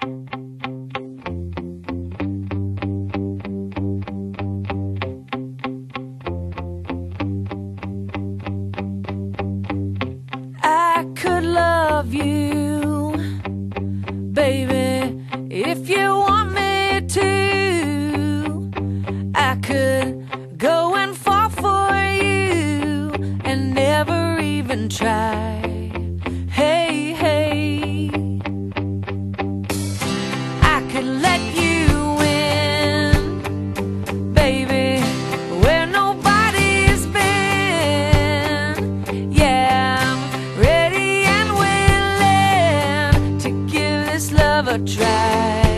I could love you, baby, if you want me to. I could go and fall for you and never even try. Hey, hey, I could let you in, baby, where nobody's been. Yeah, I'm ready and willing to give this love a try.